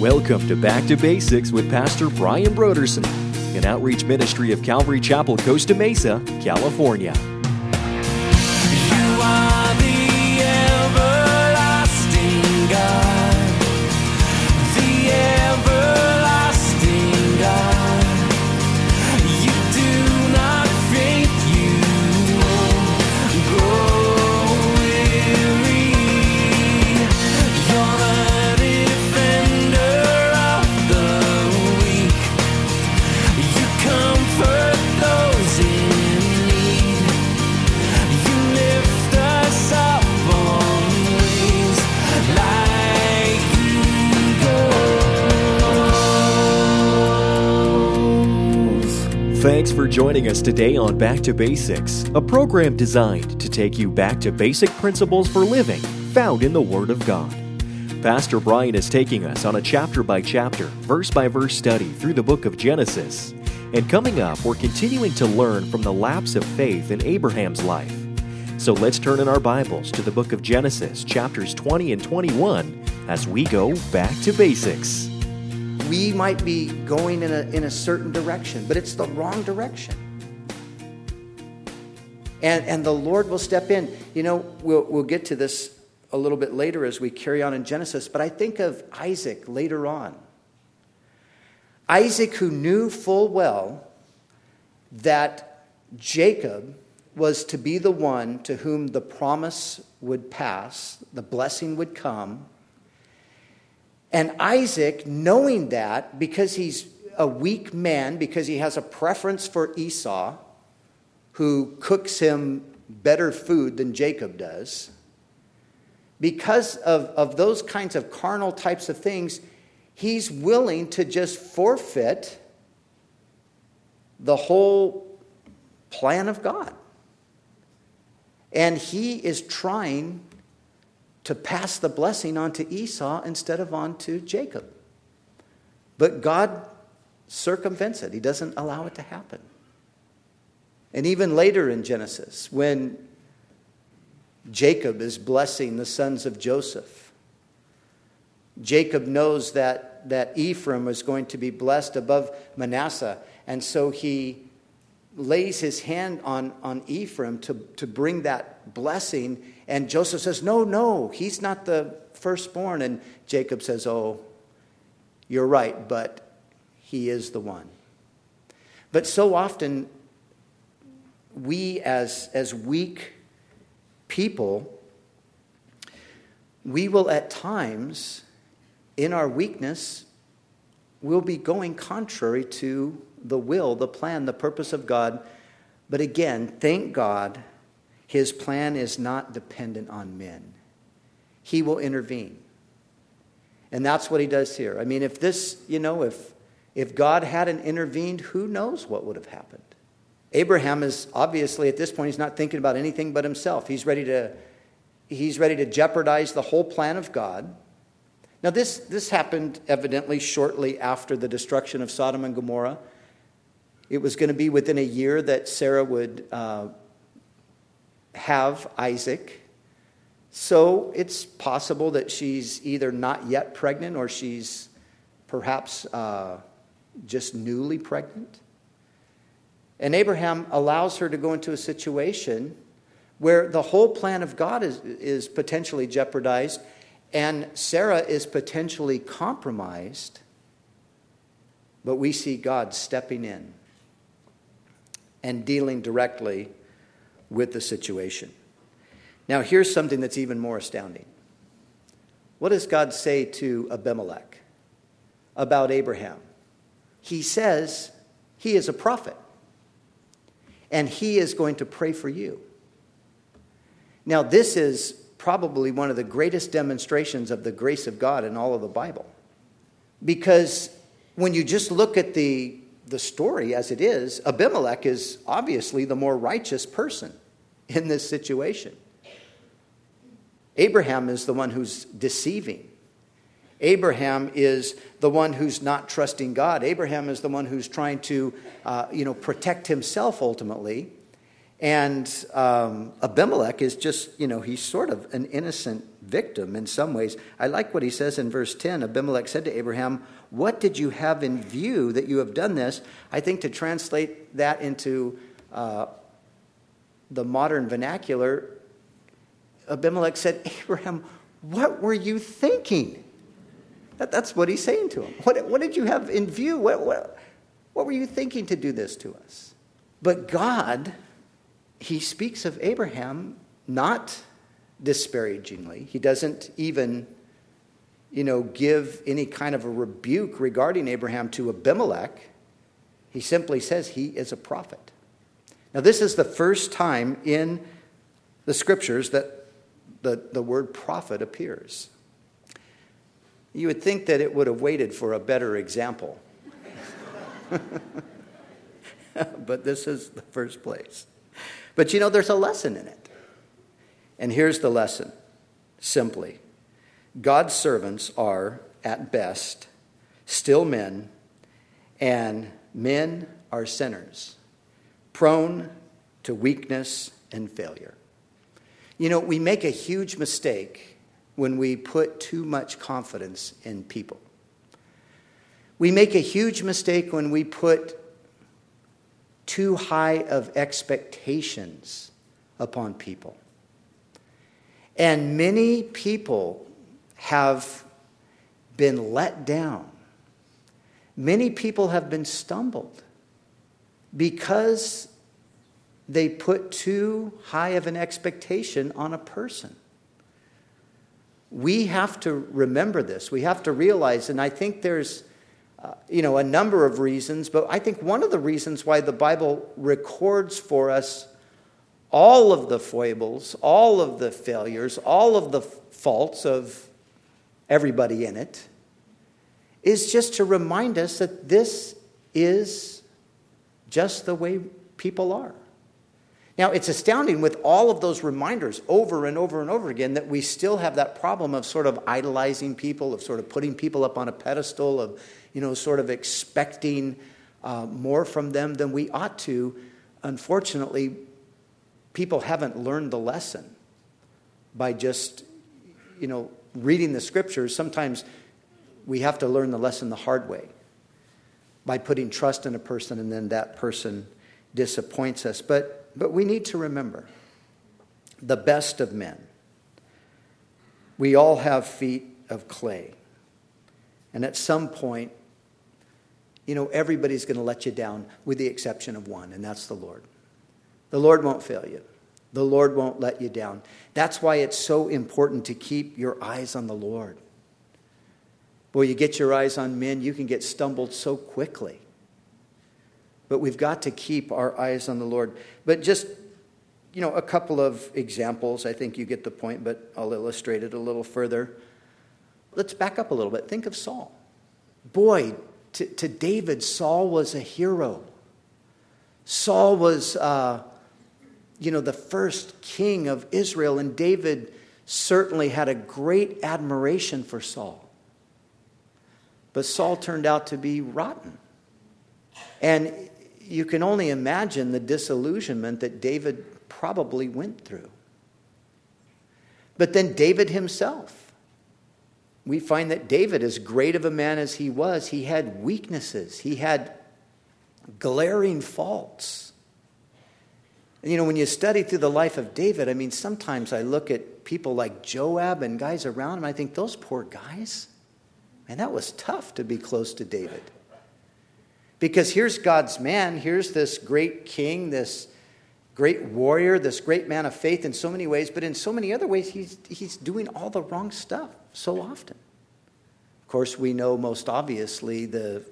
Welcome to Back to Basics with Pastor Brian Broderson, an outreach ministry of Calvary Chapel, Costa Mesa, California. You are the everlasting God, the everlasting God. You do not faint, you won't grow weary. You're the defender of the weak. You comfort those in need. You lift us up on wings like eagles. Thanks for joining us today on Back to Basics, a program designed to take you back to basic principles for living found in the Word of God. Pastor Brian is taking us on a chapter-by-chapter, verse-by-verse study through the book of Genesis. And coming up, we're continuing to learn from the lapse of faith in Abraham's life. So let's turn in our Bibles to the book of Genesis, chapters 20 and 21, as we go back to basics. We might be going in a certain direction, but it's the wrong direction. And the Lord will step in. You know, we'll get to this a little bit later as we carry on in Genesis, but I think of Isaac later on. Isaac, who knew full well that Jacob was to be the one to whom the promise would pass, the blessing would come. And Isaac, knowing that, because he's a weak man, because he has a preference for Esau, who cooks him better food than Jacob does, because of those kinds of carnal types of things, he's willing to just forfeit the whole plan of God. And he is trying to pass the blessing on to Esau instead of on to Jacob. But God circumvents it. He doesn't allow it to happen. And even later in Genesis, when Jacob is blessing the sons of Joseph, Jacob knows that Ephraim is going to be blessed above Manasseh. And so he lays his hand on Ephraim to bring that blessing. And Joseph says, no, he's not the firstborn. And Jacob says, oh, you're right, but he is the one. But so often, we as weak people, we will at times, in our weakness, we'll be going contrary to the will, the plan, the purpose of God. But again, thank God, his plan is not dependent on men. He will intervene. And that's what he does here. I mean, if God hadn't intervened, who knows what would have happened? Abraham is obviously, at this point, he's not thinking about anything but himself. He's ready to jeopardize the whole plan of God. Now, this happened evidently shortly after the destruction of Sodom and Gomorrah. It was going to be within a year that Sarah would have Isaac. So it's possible that she's either not yet pregnant or she's perhaps just newly pregnant. And Abraham allows her to go into a situation where the whole plan of God is potentially jeopardized and Sarah is potentially compromised. But we see God stepping in and dealing directly with the situation. Now, here's something that's even more astounding. What does God say to Abimelech about Abraham? He says he is a prophet, and he is going to pray for you. Now, this is probably one of the greatest demonstrations of the grace of God in all of the Bible. Because when you just look at the story as it is, Abimelech is obviously the more righteous person in this situation. Abraham is the one who's deceiving. Abraham is the one who's not trusting God. Abraham is the one who's trying to, protect himself ultimately. And Abimelech is just, he's sort of an innocent victim in some ways. I like what he says in verse 10. Abimelech said to Abraham, "What did you have in view that you have done this?" I think to translate that into the modern vernacular, Abimelech said, "Abraham, what were you thinking?" That's what he's saying to him. What did you have in view? What were you thinking to do this to us? But God, he speaks of Abraham not disparagingly. He doesn't even, give any kind of a rebuke regarding Abraham to Abimelech. He simply says he is a prophet. Now, this is the first time in the scriptures that the word prophet appears. You would think that it would have waited for a better example. But this is the first place. But there's a lesson in it. And here's the lesson. Simply, God's servants are, at best, still men, and men are sinners, prone to weakness and failure. We make a huge mistake when we put too much confidence in people. We make a huge mistake when we put too high of expectations upon people. And many people have been let down. Many people have been stumbled because they put too high of an expectation on a person. We have to remember this. We have to realize, and I think there's a number of reasons, but I think one of the reasons why the Bible records for us all of the foibles, all of the failures, all of the faults of everybody in it, is just to remind us that this is just the way people are. Now, it's astounding with all of those reminders over and over and over again that we still have that problem of sort of idolizing people, of sort of putting people up on a pedestal, of, sort of expecting more from them than we ought to. Unfortunately, people haven't learned the lesson by just, reading the scriptures. Sometimes we have to learn the lesson the hard way by putting trust in a person and then that person disappoints us. But we need to remember, the best of men, we all have feet of clay. And at some point, everybody's going to let you down with the exception of one, and that's the Lord. The Lord won't fail you. The Lord won't let you down. That's why it's so important to keep your eyes on the Lord. Boy, you get your eyes on men, you can get stumbled so quickly. But we've got to keep our eyes on the Lord. But just, a couple of examples. I think you get the point, but I'll illustrate it a little further. Let's back up a little bit. Think of Saul. Boy, to David, Saul was a hero. Saul was, the first king of Israel, and David certainly had a great admiration for Saul. But Saul turned out to be rotten. And you can only imagine the disillusionment that David probably went through. But then David himself, we find that David, as great of a man as he was, he had weaknesses. He had glaring faults. And when you study through the life of David, sometimes I look at people like Joab and guys around him, I think, those poor guys, man, that was tough to be close to David. Because here's God's man, here's this great king, this great warrior, this great man of faith in so many ways, but in so many other ways, he's doing all the wrong stuff so often. Of course, we know most obviously the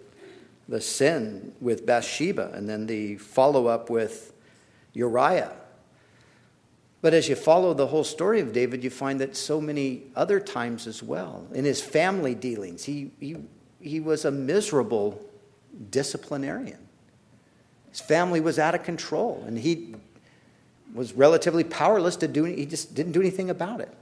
sin with Bathsheba and then the follow-up with Uriah. But as you follow the whole story of David, you find that so many other times as well. In his family dealings, he was a miserable disciplinarian. His family was out of control, and he was relatively powerless to do. He just didn't do anything about it.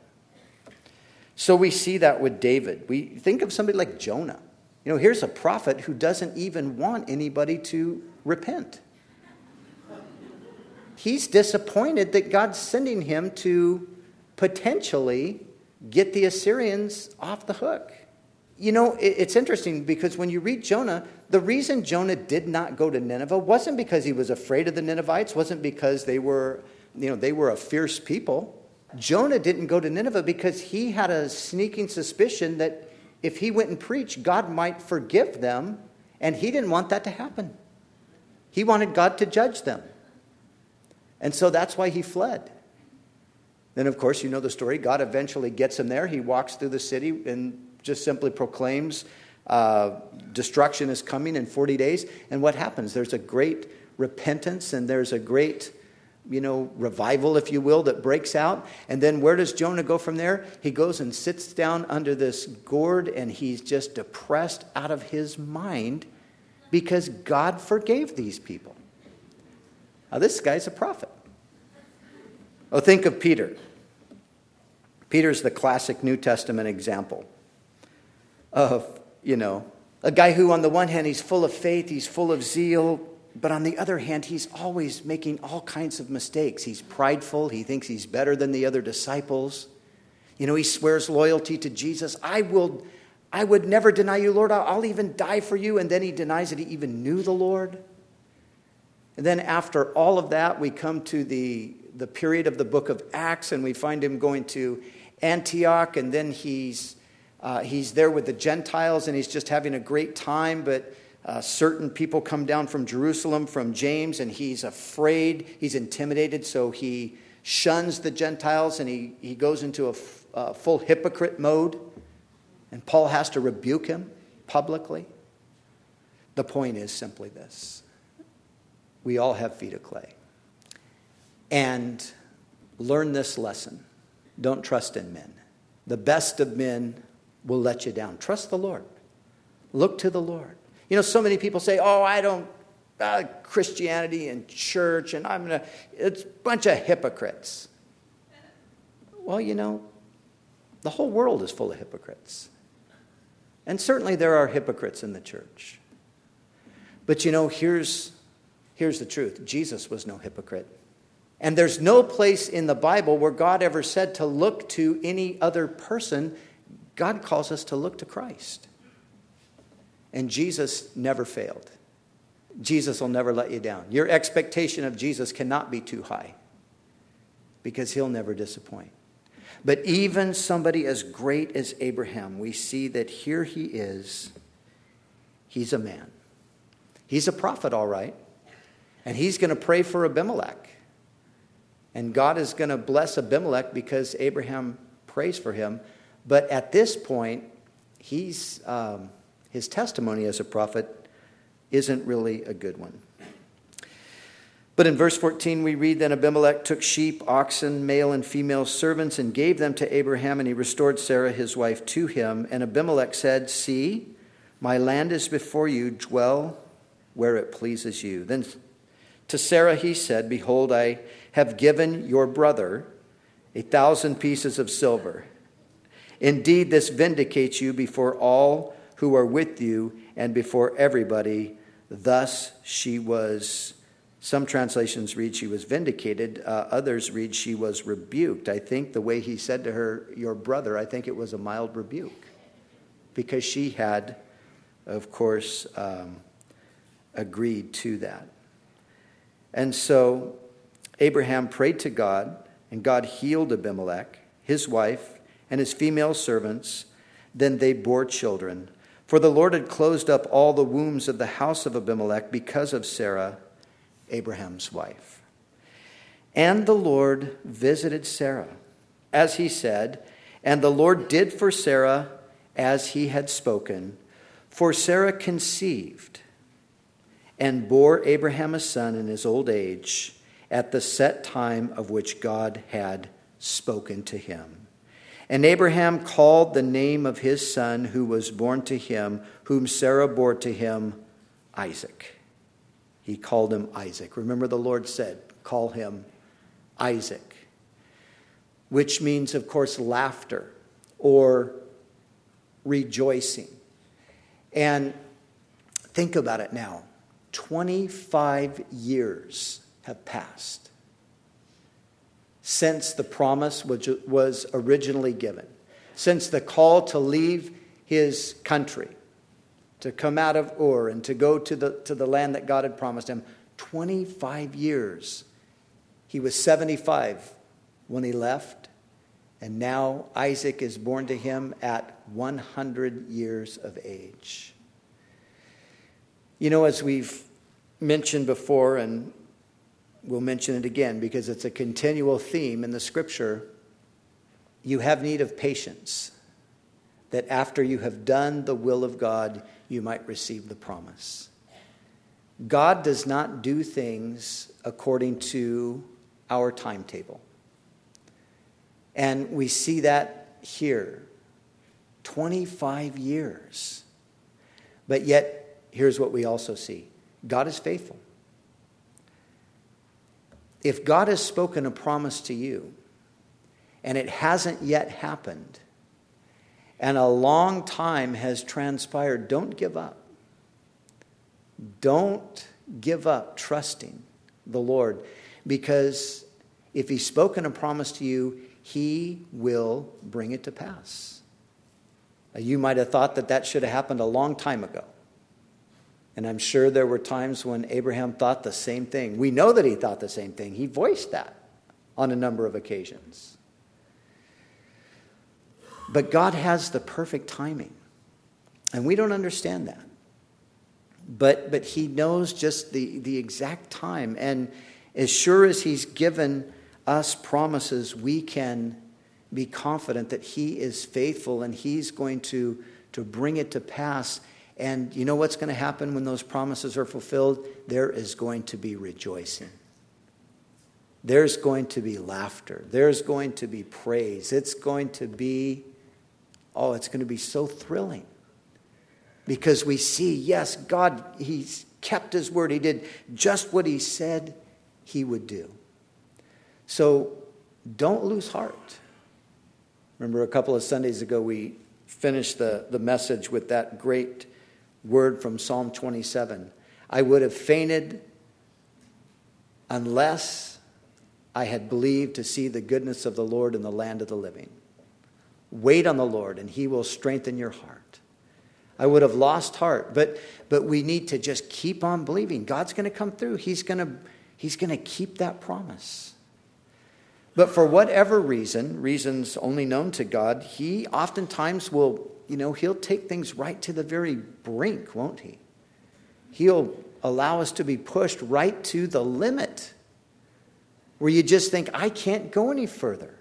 So we see that with David. We think of somebody like Jonah. Here's a prophet who doesn't even want anybody to repent. he's disappointed that God's sending him to potentially get the Assyrians off the hook. You know, it's interesting because when you read Jonah, the reason Jonah did not go to Nineveh wasn't because he was afraid of the Ninevites, wasn't because they were a fierce people. Jonah didn't go to Nineveh because he had a sneaking suspicion that if he went and preached, God might forgive them, and he didn't want that to happen. He wanted God to judge them. And so that's why he fled. Then, of course, you know the story. God eventually gets him there. He walks through the city and just simply proclaims destruction is coming in 40 days. And what happens? There's a great repentance and there's a great, revival, if you will, that breaks out. And then where does Jonah go from there? He goes and sits down under this gourd and he's just depressed out of his mind because God forgave these people. Now, this guy's a prophet. Oh, think of Peter. Peter's the classic New Testament example of, a guy who on the one hand, he's full of faith, he's full of zeal, but on the other hand, he's always making all kinds of mistakes. He's prideful. He thinks he's better than the other disciples. He swears loyalty to Jesus. I would never deny you, Lord. I'll even die for you. And then he denies that he even knew the Lord. And then after all of that, we come to the period of the book of Acts, and we find him going to Antioch, and then he's there with the Gentiles, and he's just having a great time, but certain people come down from Jerusalem, from James, and he's afraid, he's intimidated, so he shuns the Gentiles, and he goes into a full hypocrite mode, and Paul has to rebuke him publicly. The point is simply this. We all have feet of clay. And learn this lesson. Don't trust in men. The best of men will let you down. Trust the Lord. Look to the Lord. So many people say, I don't, Christianity and church, and it's a bunch of hypocrites. Well, the whole world is full of hypocrites. And certainly there are hypocrites in the church. But here's the truth. Jesus was no hypocrite. And there's no place in the Bible where God ever said to look to any other person. God calls us to look to Christ. And Jesus never failed. Jesus will never let you down. Your expectation of Jesus cannot be too high because he'll never disappoint. But even somebody as great as Abraham, we see that here he is. He's a man. He's a prophet, all right. And he's going to pray for Abimelech. And God is going to bless Abimelech because Abraham prays for him. But at this point, his testimony as a prophet isn't really a good one. But in verse 14, we read, Then Abimelech took sheep, oxen, male and female servants, and gave them to Abraham, and he restored Sarah, his wife, to him. And Abimelech said, See, my land is before you, dwell where it pleases you. Then to Sarah he said, Behold, I have given your brother 1,000 pieces of silver. Indeed, this vindicates you before all who are with you and before everybody. Thus she was, some translations read she was vindicated. Others read she was rebuked. I think the way he said to her, your brother, I think it was a mild rebuke. Because she had, of course, agreed to that. And so Abraham prayed to God, and God healed Abimelech, his wife, and his female servants. Then they bore children. For the Lord had closed up all the wombs of the house of Abimelech because of Sarah, Abraham's wife. And the Lord visited Sarah, as he said, and the Lord did for Sarah as he had spoken. For Sarah conceived and bore Abraham a son in his old age, at the set time of which God had spoken to him. And Abraham called the name of his son who was born to him, whom Sarah bore to him, Isaac. He called him Isaac. Remember, the Lord said, call him Isaac, which means, of course, laughter or rejoicing. And think about it now. 25 years have passed since the promise which was originally given, since the call to leave his country, to come out of Ur and to go to the land that God had promised him. 25 years. He was 75 when he left, and now Isaac is born to him at 100 years of age. You know, as we've mentioned before, and we'll mention it again because it's a continual theme in the Scripture, you have need of patience, that after you have done the will of God, you might receive the promise. God does not do things according to our timetable. And we see that here. 25 years. But yet, here's what we also see. God is faithful. If God has spoken a promise to you, and it hasn't yet happened, and a long time has transpired, don't give up. Don't give up trusting the Lord, because if he's spoken a promise to you, he will bring it to pass. You might have thought that should have happened a long time ago. And I'm sure there were times when Abraham thought the same thing. We know that he thought the same thing. He voiced that on a number of occasions. But God has the perfect timing. And we don't understand that. But he knows just the exact time. And as sure as he's given us promises, we can be confident that he is faithful and he's going to bring it to pass. And you know what's going to happen when those promises are fulfilled? There is going to be rejoicing. There's going to be laughter. There's going to be praise. It's going to be so thrilling. Because we see, yes, God, he's kept his word. He did just what he said he would do. So don't lose heart. Remember a couple of Sundays ago, we finished the message with that great word from Psalm 27. I would have fainted unless I had believed to see the goodness of the Lord in the land of the living. Wait on the Lord, and he will strengthen your heart. I would have lost heart, but we need to just keep on believing. God's going to come through. He's going to keep that promise. But for whatever reasons only known to God, he oftentimes will, he'll take things right to the very brink, won't he? He'll allow us to be pushed right to the limit where you just think, I can't go any further.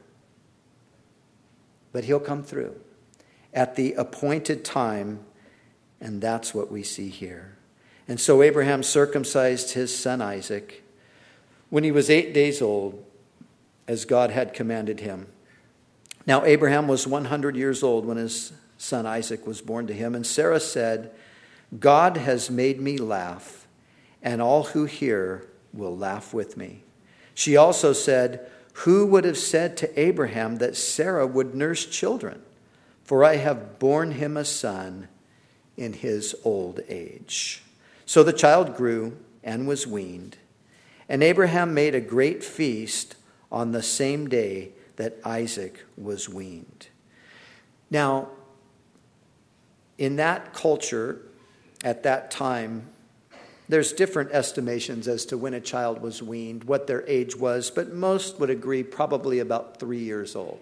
But he'll come through at the appointed time, and that's what we see here. And so Abraham circumcised his son Isaac when he was 8 days old, as God had commanded him. Now Abraham was 100 years old when his son Isaac was born to him. And Sarah said, God has made me laugh, and all who hear will laugh with me. She also said, who would have said to Abraham that Sarah would nurse children? For I have borne him a son in his old age. So the child grew and was weaned. And Abraham made a great feast on the same day that Isaac was weaned. Now, in that culture, at that time, there's different estimations as to when a child was weaned, what their age was, but most would agree probably about 3 years old.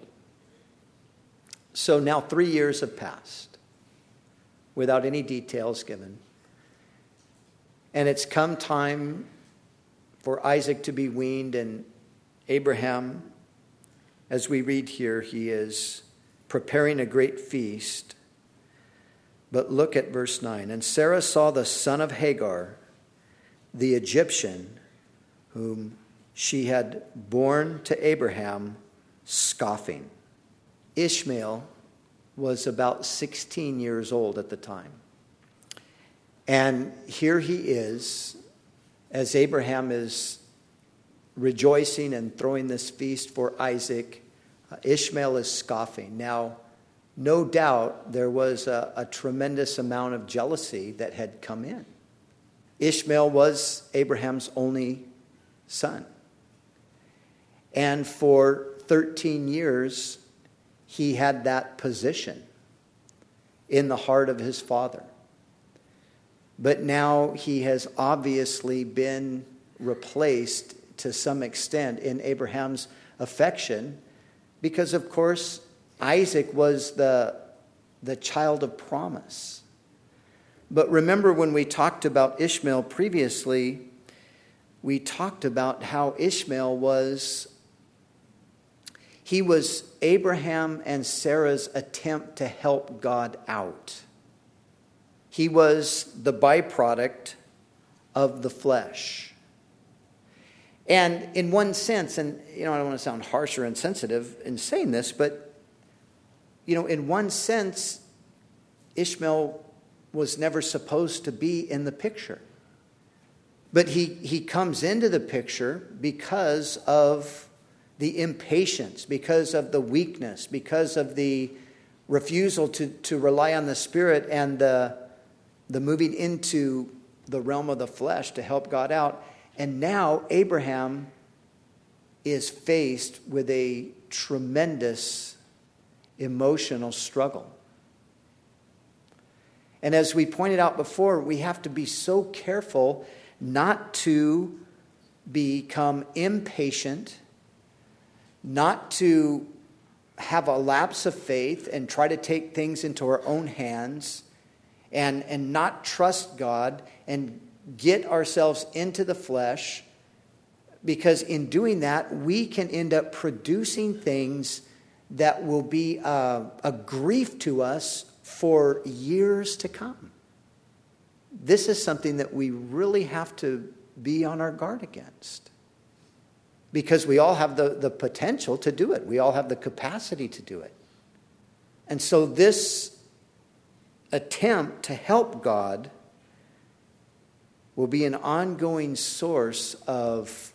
So now 3 years have passed without any details given. And it's come time for Isaac to be weaned, and Abraham, as we read here, he is preparing a great feast. But look at verse 9. And Sarah saw the son of Hagar, the Egyptian, whom she had borne to Abraham, scoffing. Ishmael was about 16 years old at the time. And here he is, as Abraham is rejoicing and throwing this feast for Isaac. Ishmael is scoffing. Now, no doubt there was a tremendous amount of jealousy that had come in. Ishmael was Abraham's only son. And for 13 years, he had that position in the heart of his father. But now he has obviously been replaced to some extent in Abraham's affection because, of course, Isaac was the child of promise. But remember when we talked about Ishmael previously, we talked about how Ishmael was Abraham and Sarah's attempt to help God out. He was the byproduct of the flesh. And in one sense, and I don't want to sound harsh or insensitive in saying this, but in one sense, Ishmael was never supposed to be in the picture. But he comes into the picture because of the impatience, because of the weakness, because of the refusal to rely on the Spirit and the moving into the realm of the flesh to help God out. And now Abraham is faced with a tremendous emotional struggle. And as we pointed out before, we have to be so careful not to become impatient, not to have a lapse of faith and try to take things into our own hands and not trust God and get ourselves into the flesh, because in doing that, we can end up producing things that will be a grief to us for years to come. This is something that we really have to be on our guard against, because we all have the potential to do it. We all have the capacity to do it. And so this attempt to help God will be an ongoing source of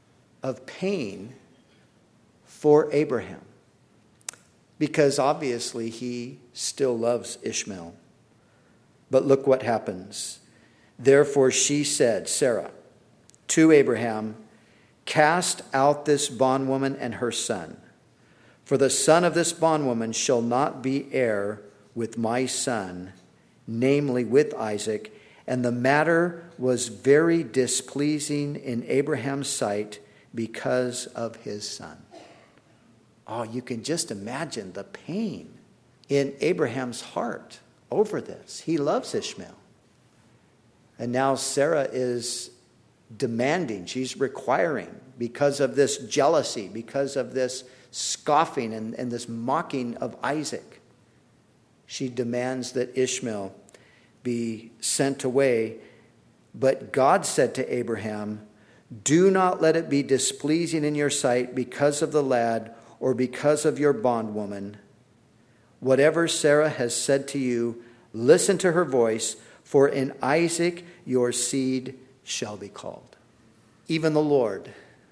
pain for Abraham, because obviously he still loves Ishmael. But look what happens. Therefore she said, Sarah, to Abraham, cast out this bondwoman and her son, for the son of this bondwoman shall not be heir with my son, namely with Isaac. And the matter was very displeasing in Abraham's sight because of his son. Oh, you can just imagine the pain in Abraham's heart over this. He loves Ishmael. And now Sarah is demanding, she's requiring, because of this jealousy, because of this scoffing and this mocking of Isaac, she demands that Ishmael be sent away. But God said to Abraham, do not let it be displeasing in your sight because of the lad or because of your bondwoman. Whatever Sarah has said to you, listen to her voice, for in Isaac your seed shall be called. Even the Lord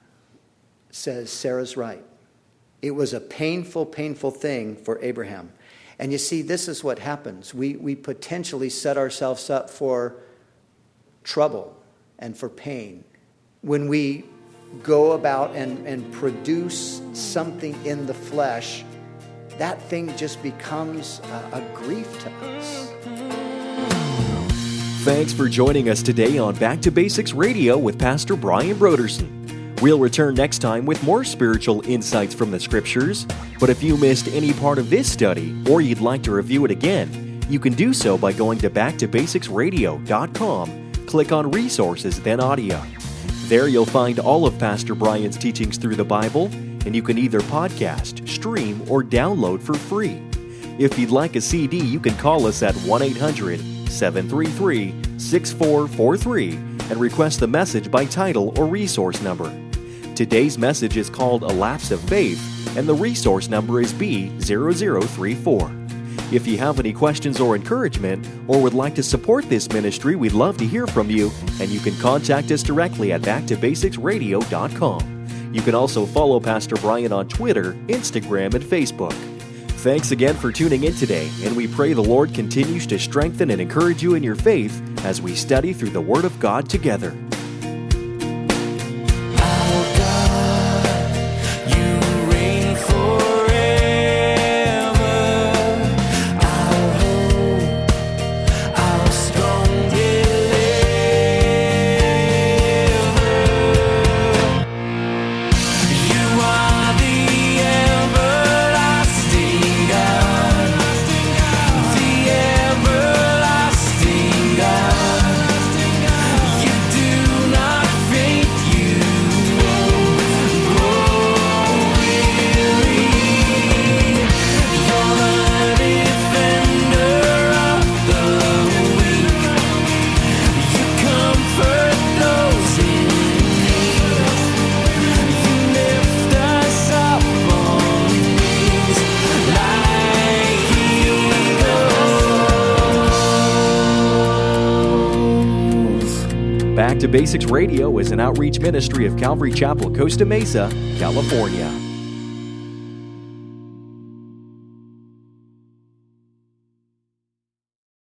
says Sarah's right. It was a painful, painful thing for Abraham. And you see, this is what happens. We potentially set ourselves up for trouble and for pain when we go about and produce something in the flesh. That thing just becomes a grief to us. Thanks for joining us today on Back to Basics Radio with Pastor Brian Brodersen. We'll return next time with more spiritual insights from the Scriptures. But if you missed any part of this study or you'd like to review it again, you can do so by going to backtobasicsradio.com, click on Resources, then Audio. There you'll find all of Pastor Brian's teachings through the Bible, and you can either podcast, stream, or download for free. If you'd like a CD, you can call us at 1-800-733-6443 and request the message by title or resource number. Today's message is called A Lapse of Faith, and the resource number is B0034. If you have any questions or encouragement, or would like to support this ministry, we'd love to hear from you, and you can contact us directly at backtobasicsradio.com. You can also follow Pastor Brian on Twitter, Instagram, and Facebook. Thanks again for tuning in today, and we pray the Lord continues to strengthen and encourage you in your faith as we study through the Word of God together. Back to Basics Radio is an outreach ministry of Calvary Chapel, Costa Mesa, California.